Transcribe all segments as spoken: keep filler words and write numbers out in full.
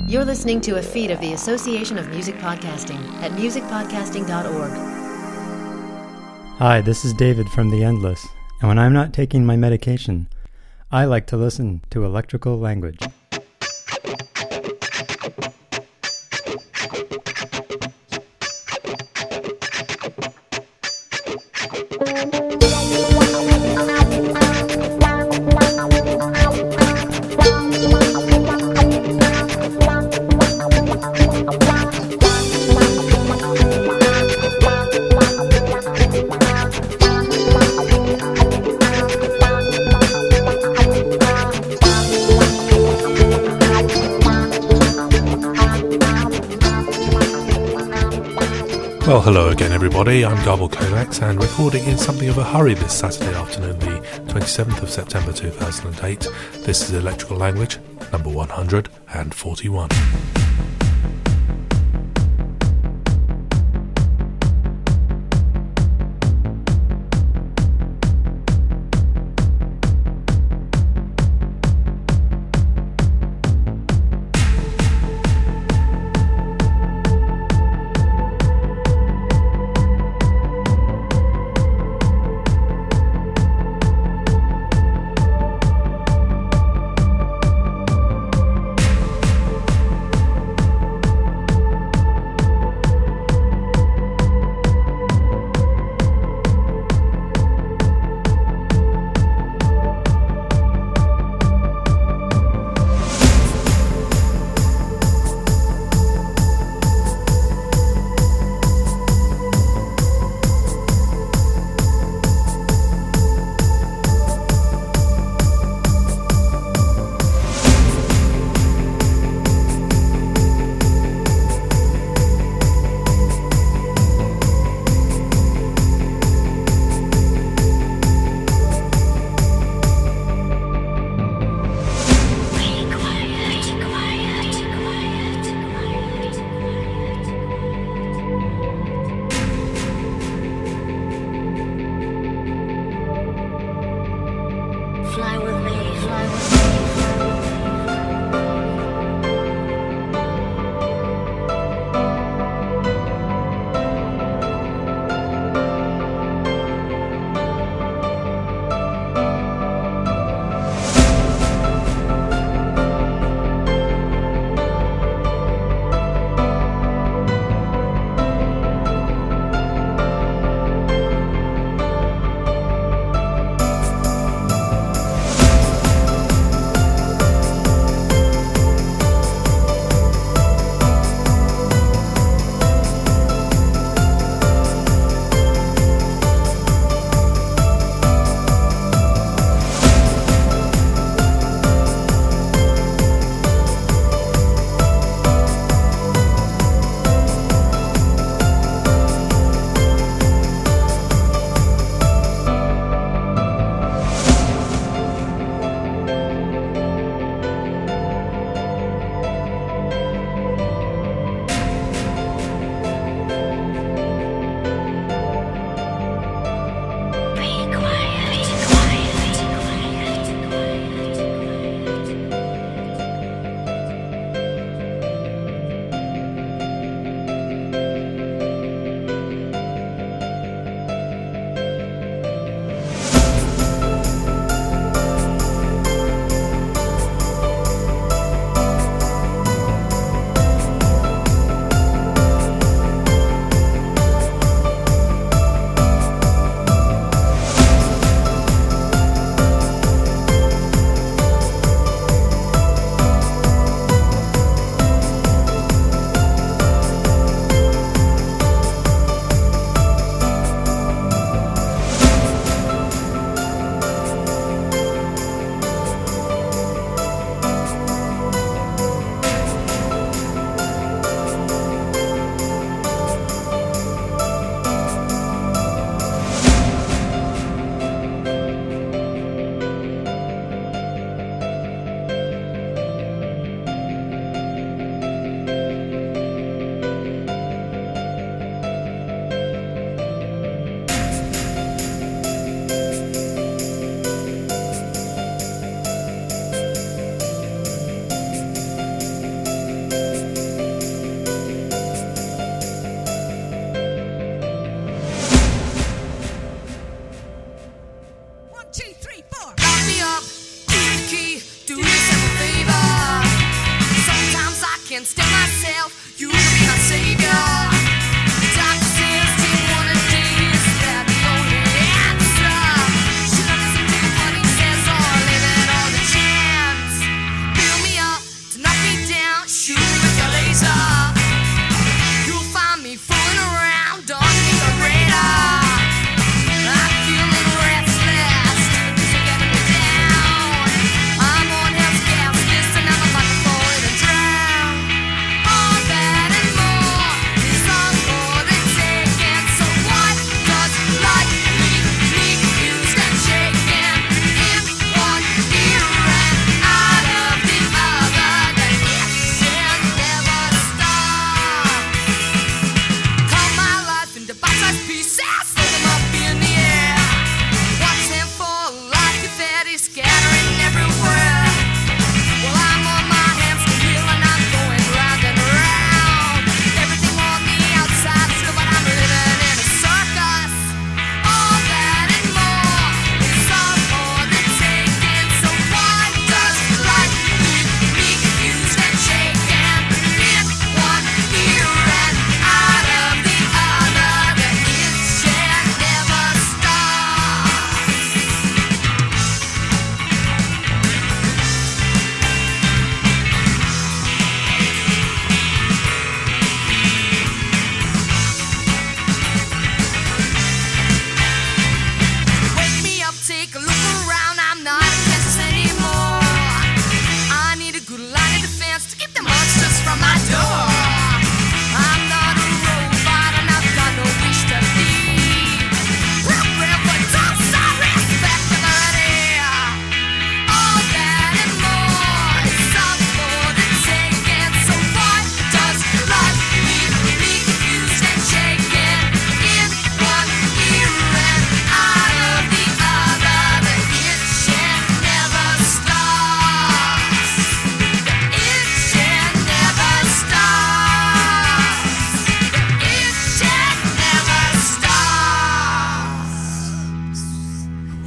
You're listening to a feed of the Association of Music Podcasting at music podcasting dot org. Hi, this is David from The Endless, and when I'm not taking my medication, I like to listen to electrical language. Well, hello again everybody, I'm Garble Kovacs and recording in something of a hurry this Saturday afternoon, the twenty-seventh of September two thousand eight. This is Electrical Language, number one hundred forty-one.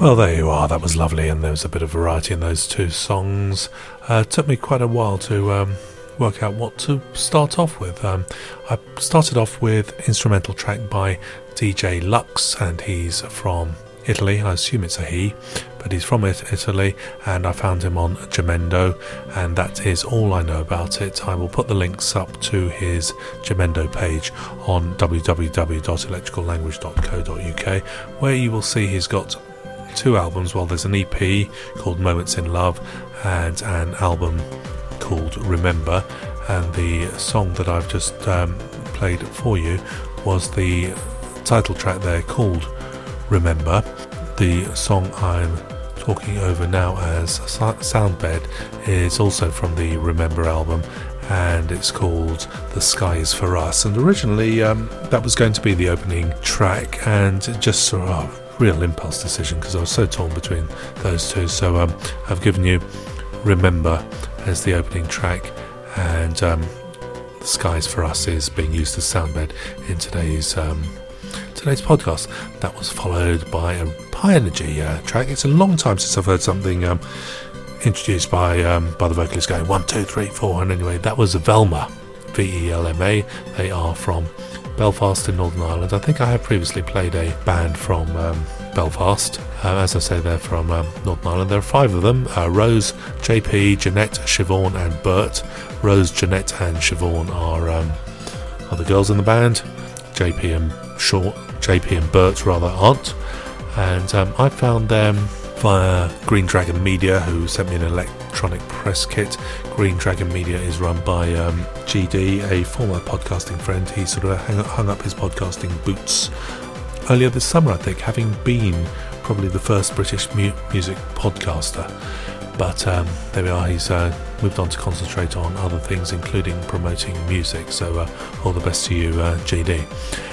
Well, there you are. That was lovely, and there was a bit of variety in those two songs. Uh, it took me quite a while to um, work out what to start off with. Um, I started off with instrumental track by D J Lux, and he's from Italy. I assume it's a he, but he's from Italy, and I found him on Jamendo, and that is all I know about it. I will put the links up to his Jamendo page on w w w dot electrical language dot co dot u k, where you will see he's got two albums. Well, there's an E P called Moments in Love and an album called Remember, and the song that I've just um, played for you was the title track there called Remember. The song I'm talking over now as Soundbed is also from the Remember album, and it's called The Sky Is For Us, and originally um, that was going to be the opening track, and just sort of real impulse decision because I was so torn between those two. So um, I've given you Remember as the opening track, and um, The Skies For Us is being used as soundbed in today's um, today's podcast. That was followed by a high energy uh, track. It's a long time since I've heard something um, introduced by um, by the vocalist going one, two, three, four, and anyway, that was Velma, V E L M A. They are from Belfast in Northern Ireland. I think I have previously played a band from um, Belfast. Uh, as I say, they're from um, Northern Ireland. There are five of them: uh, Rose, J P, Jeanette, Siobhan, and Bert. Rose, Jeanette, and Siobhan are um, are the girls in the band. J P and Short, J P and Bert rather aren't. And um, I found them via Green Dragon Media, who sent me an electronic press kit. Green Dragon Media is run by um, G D, a former podcasting friend. He sort of hung, hung up his podcasting boots earlier this summer, I think, having been probably the first British mu- music podcaster. But um, there we are, he's uh, moved on to concentrate on other things, including promoting music. So uh, all the best to you, uh, G D.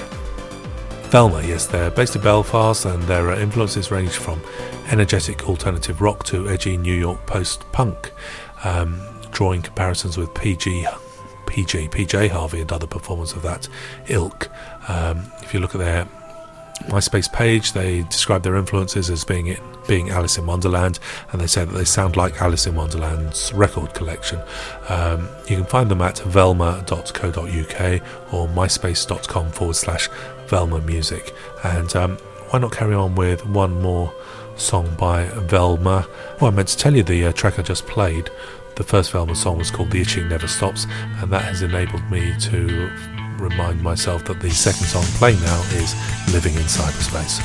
Velma, yes, they're based in Belfast, and their uh, influences range from energetic alternative rock to edgy New York post-punk, um, drawing comparisons with P G, P G, P J Harvey and other performers of that ilk. Um, if you look at their MySpace page, they describe their influences as being it, being Alice in Wonderland, and they say that they sound like Alice in Wonderland's record collection. Um, you can find them at velma dot co dot u k or myspace.com forward slash Velma Music. And um, why not carry on with one more song by Velma? Well, I meant to tell you the uh, track I just played. The first Velma song was called The Itching Never Stops, and that has enabled me to remind myself that the second song playing now is Living in Cyberspace.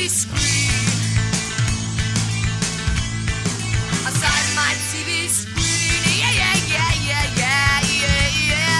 V screen. Outside my T V screen. Yeah, yeah, yeah, yeah, yeah, yeah, yeah.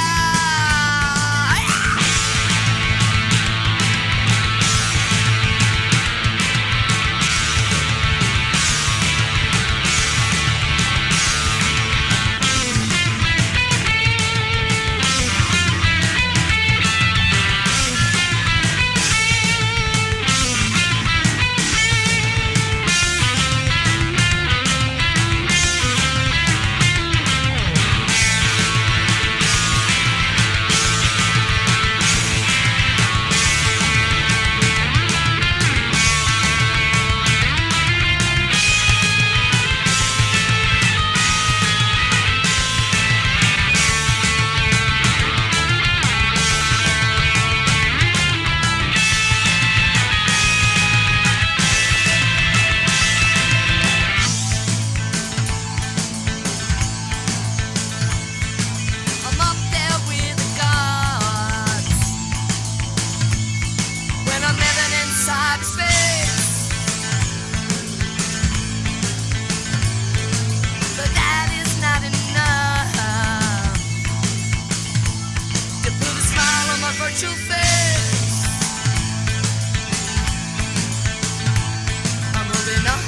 I'm up there with the gods when I'm living in cyberspace. But that is not enough to put a smile on my virtual face. I'm moving on,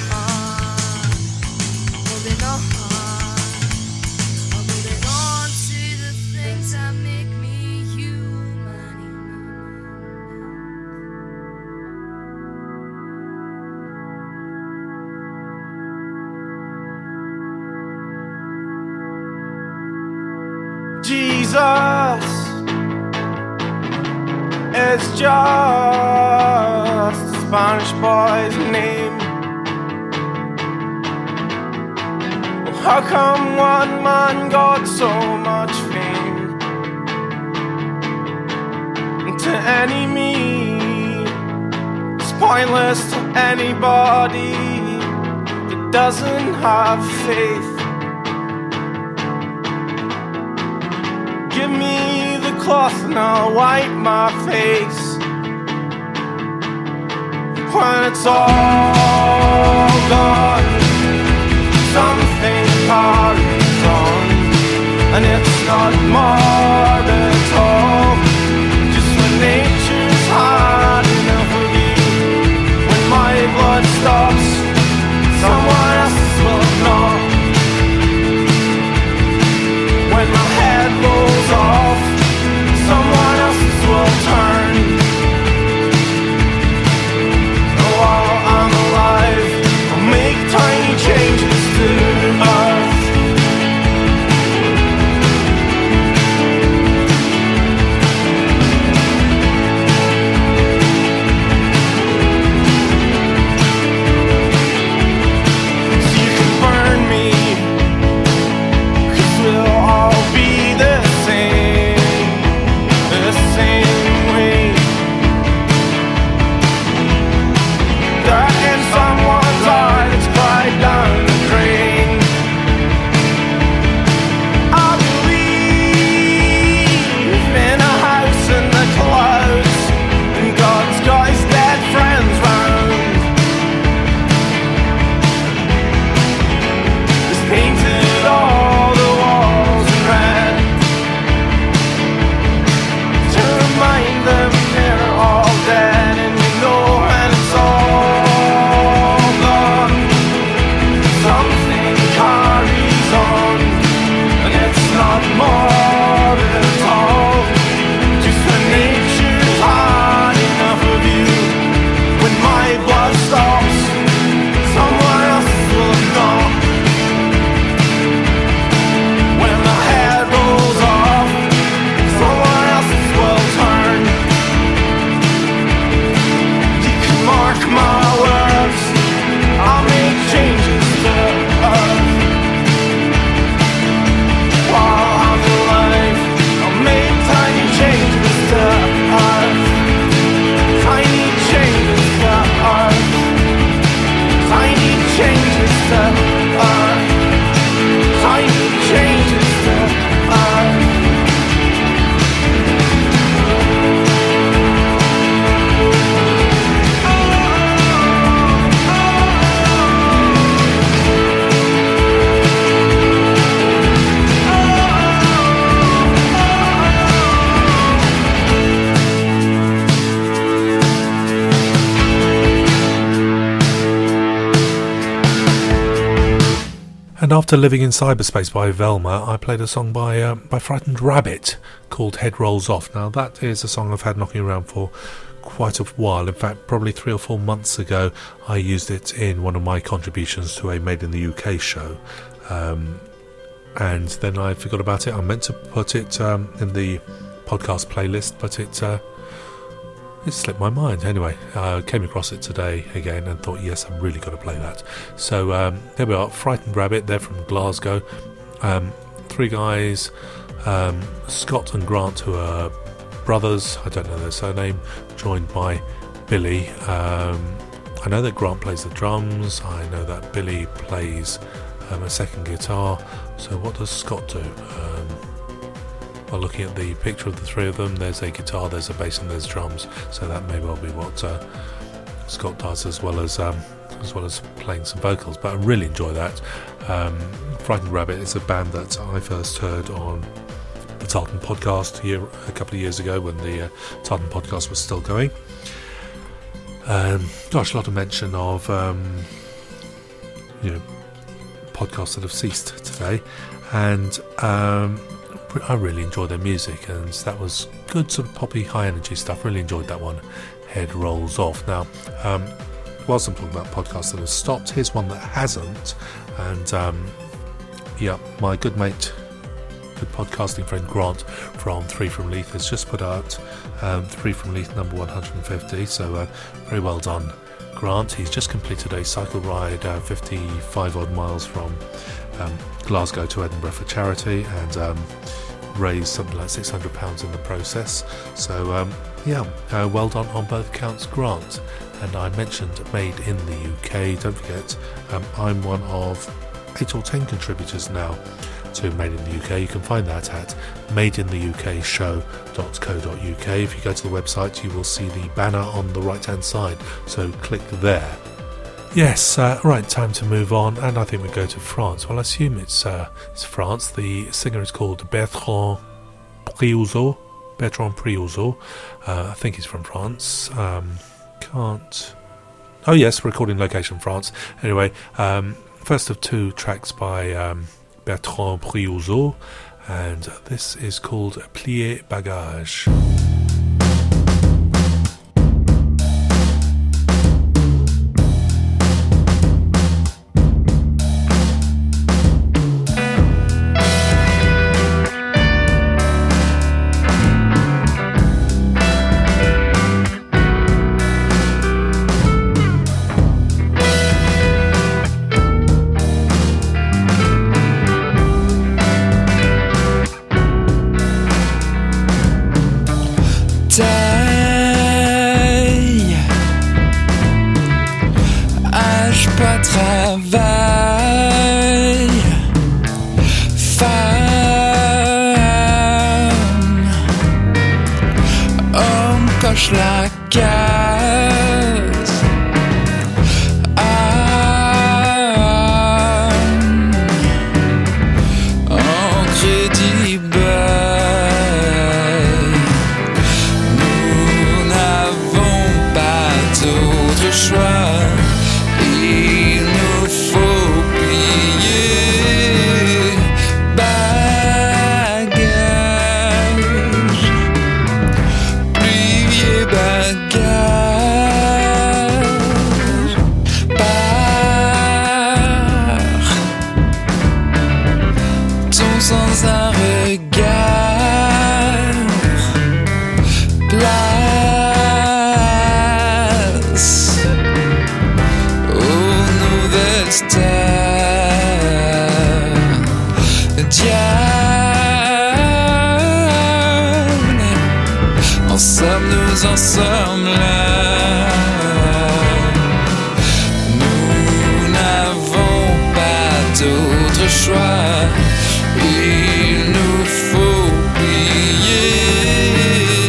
moving on. I'm moving on to the things that make me human. Jesus is just a Spanish boy's name. Well, how come one man got so much fame? And to any me, it's pointless to anybody that doesn't have faith. Give me the cloth and I'll wipe my face. When it's all gone, something carries on. And it's not morbid at all. Just when nature's had enough of you. When my blood stops, someone else's will not. When my head rolls off, someone else's will turn. Oh, while I'm alive, I'll make tiny changes to Earth. And after Living in Cyberspace by Velma, I played a song by uh, by Frightened Rabbit called Head Rolls Off. Now that is a song I've had knocking around for quite a while. In fact, probably three or four months ago, I used it in one of my contributions to a Made in the U K show. Um, and then I forgot about it. I meant to put it um, in the podcast playlist, but it uh, it slipped my mind. Anyway, I came across it today again and thought, yes, I've really got to play that. So um, here we are, Frightened Rabbit. They're from Glasgow. Um, three guys, um, Scott and Grant, who are brothers. I don't know their surname. Joined by Billy. Um, I know that Grant plays the drums. I know that Billy plays um, a second guitar. So what does Scott do? Um, well, looking at the picture of the three of them, there's a guitar, there's a bass, and there's drums. So that may well be what uh, Scott does, as well as um, as well as playing some vocals. But I really enjoy that. Um, Frightened Rabbit is a band that I first heard on the Tartan podcast a, year, a couple of years ago when the uh, Tartan podcast was still going. Um, gosh, a lot of mention of um, you know podcasts that have ceased today, and um, I really enjoyed their music, and that was good sort of poppy, high energy stuff. Really enjoyed that one. Head Rolls Off. Now, um, whilst I'm talking about podcasts that have stopped, here's one that hasn't, and um, yeah, my good mate, good podcasting friend Grant from Three from Leith has just put out um, Three from Leith number one hundred fifty, so uh, very well done, Grant. He's just completed a cycle ride uh, fifty-five odd miles from um, Glasgow to Edinburgh for charity, and um, raised something like six hundred pounds in the process. So um, yeah, uh, well done on both counts, Grant. And I mentioned Made in the U K. Don't forget, um, I'm one of eight or ten contributors now to Made in the U K. You can find that at made in the U K show dot co dot U K. If you go to the website, you will see the banner on the right hand side, so click there. Yes, uh, right, time to move on, and I think we go to France. Well, I assume it's uh, it's France. The singer is called Bertrand Priouzeau. Bertrand Priouzeau. Uh, I think he's from France. Um, can't... Oh yes, recording location France. Anyway, um, first of two tracks by um, Bertrand Priouzeau, and this is called Plier Bagage. La case âme en crédit bail. Nous n'avons pas d'autre choix. Il nous faut plier bagage. Bagage partons sans un regard, place aux nouvelles stars. Diable, en sommes-nous en sommes là. Nous n'avons pas d'autre choix. Il nous faut plier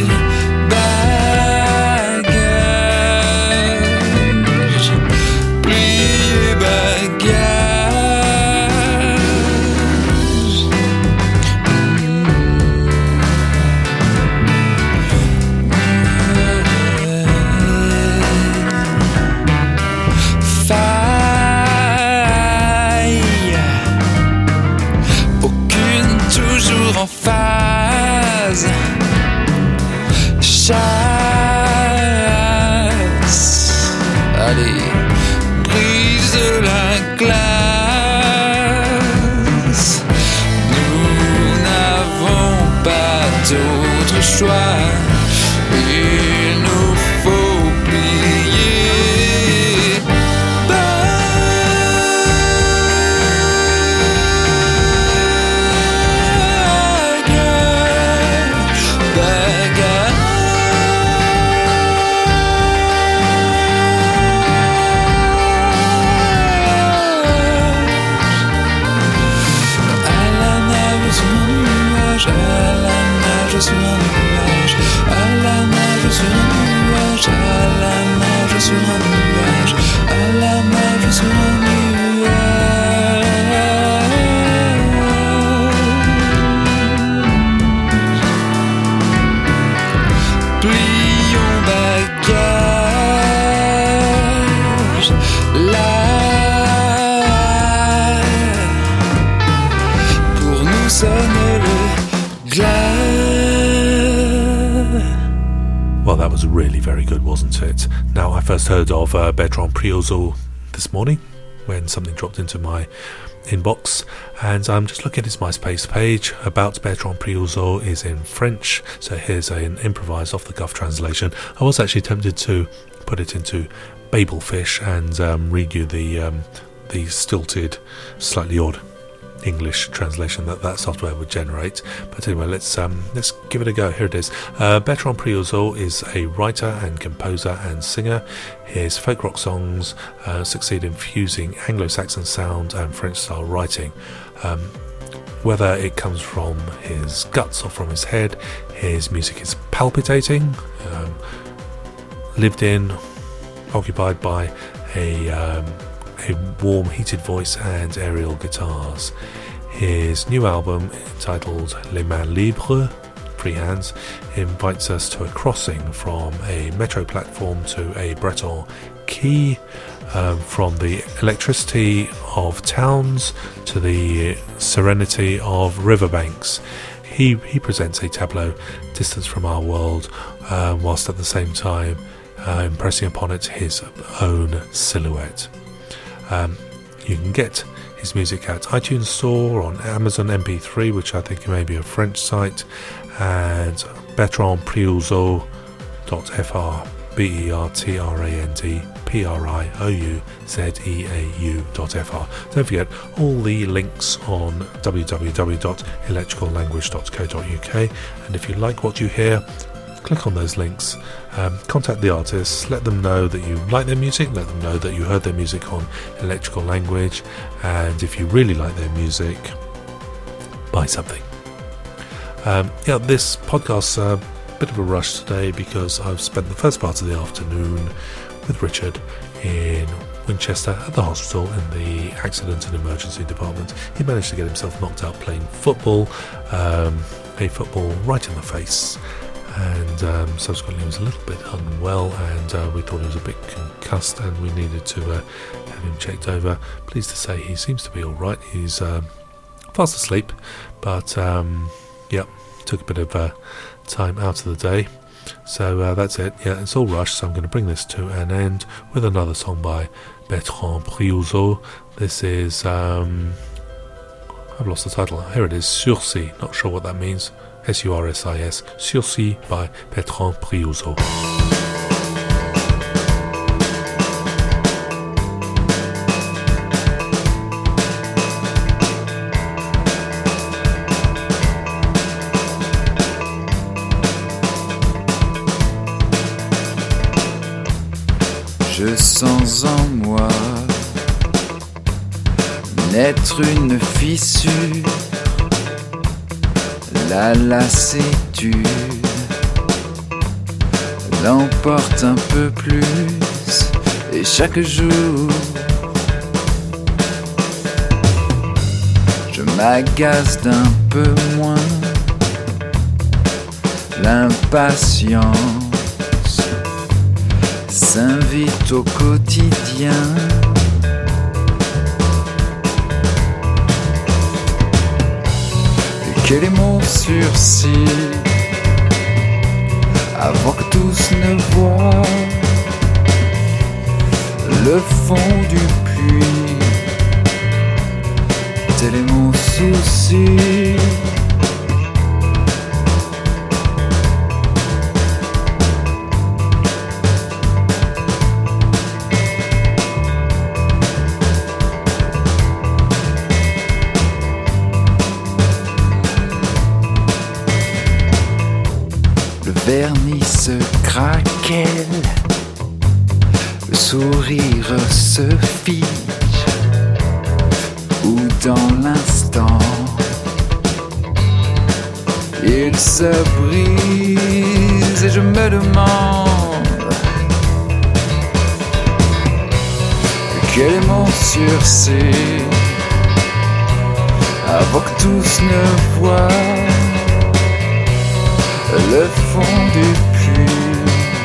bagage, plier bagage. Faille nage sur un nuage, à la nage sur un nuage, à la nage sur un nuage, à la nage sur un nuage. Plions bagages, là, pour nous sonner le glas. Well, that was really very good, wasn't it? Now, I first heard of uh, Bertrand Priozot this morning when something dropped into my inbox, and I'm just looking at his MySpace page. About Bertrand Priozot is in French, so here's an improvised off-the-cuff translation. I was actually tempted to put it into Babelfish and um, read you the um, the stilted, slightly odd English translation that that software would generate. But anyway, let's um, let's give it a go. Here it is. Uh, Bertrand Priozot is a writer and composer and singer. His folk rock songs uh, succeed in fusing Anglo-Saxon sound and French-style writing. Um, whether it comes from his guts or from his head, his music is palpitating, um, lived in, occupied by a um, a warm, heated voice and aerial guitars. His new album, entitled Les Mains Libres, Free Hands, invites us to a crossing from a metro platform to a Breton quay, um, from the electricity of towns to the serenity of riverbanks. He, he presents a tableau distant from our world, uh, whilst at the same time uh, impressing upon it his own silhouette. Um, you can get his music at iTunes Store, on Amazon M P three, which I think may be a French site, and bertrand priozot dot f r, B E R T R A N D P R I O U Z E A U dot f r. Don't forget all the links on w w w dot electrical language dot co dot u k, and if you like what you hear, click on those links, um, contact the artists, let them know that you like their music, let them know that you heard their music on Electrical Language, and if you really like their music, buy something. Um, yeah, this podcast's a bit of a rush today because I've spent the first part of the afternoon with Richard in Winchester at the hospital in the accident and emergency department. He managed to get himself knocked out playing football, um, a football right in the face, and um, subsequently he was a little bit unwell, and uh, we thought he was a bit concussed and we needed to uh, have him checked over. Pleased to say he seems to be alright. He's um, fast asleep, but um, yeah, took a bit of uh, time out of the day. So uh, that's it. Yeah, it's all rushed, so I'm going to bring this to an end with another song by Bertrand Priozot. This is, um, I've lost the title. Here it is, Sursis. Not sure what that means. S U R S I S, Sursis by Bertrand Priozot. Je sens en moi naître une fissure, la lassitude l'emporte un peu plus, et chaque jour je m'agace d'un peu moins. L'impatience s'invite au quotidien. Et quel est mon sursis avant que tous ne voient le fond du puits? Tel est mon souci. Le vernis se craquelle, le sourire se fige, où dans l'instant il se brise et je me demande quel est mon sursis avant que tous ne voient le fond du puits.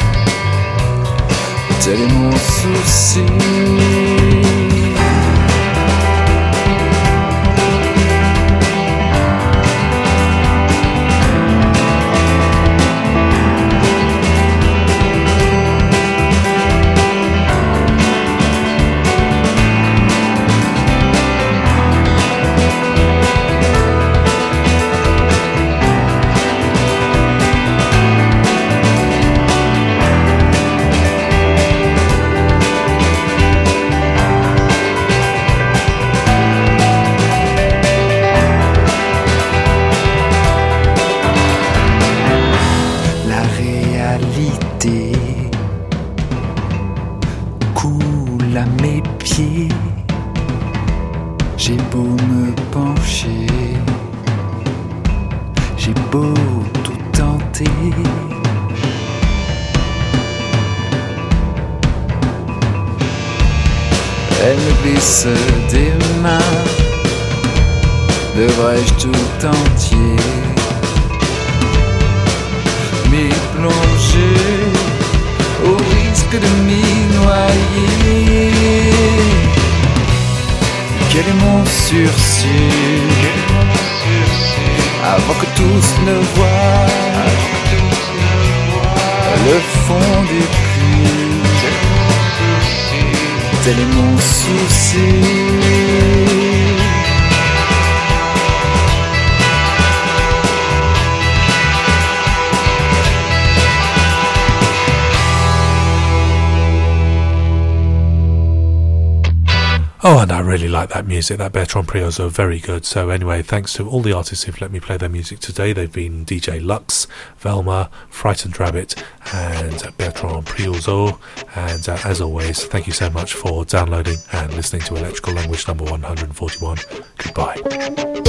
Tel est mon souci. Coule à mes pieds, j'ai beau me pencher, j'ai beau tout tenter, elle me glisse des mains, devrais-je tout entier m'y plonger au risque de m'y noyer? Quel est mon sursis avant que tous ne voient le fond du puits? Tel est mon souci. Oh, and I really like that music, that Bertrand Priozot, very good. So anyway, thanks to all the artists who've let me play their music today. They've been D J Lux, Velma, Frightened Rabbit, and Bertrand Priozot. And uh, as always, thank you so much for downloading and listening to Electrical Language number one hundred forty-one. Goodbye.